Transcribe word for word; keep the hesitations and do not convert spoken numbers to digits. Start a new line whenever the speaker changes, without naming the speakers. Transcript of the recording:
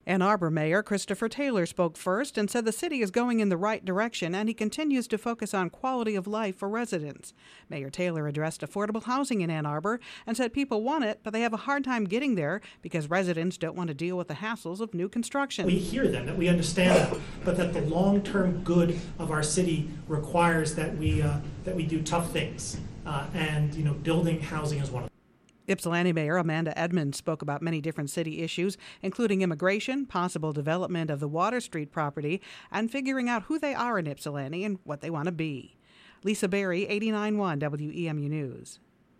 Ann Arbor Mayor Christopher Taylor spoke first and said the city is going in the right direction, and he continues to focus on quality of life for residents. Mayor Taylor addressed affordable housing in Ann Arbor and said people want it, but they have a hard time getting there because residents don't want to deal with the hassles of new construction.
We hear them, that we understand them, but that the long-term good of our city requires that we uh, that we do tough things, uh, and you know, building housing is one of them.
Ypsilanti Mayor Amanda Edmonds spoke about many different city issues, including immigration, possible development of the Water Street property, and figuring out who they are in Ypsilanti and what they want to be. Lisa Berry, eighty-nine point one W E M U News.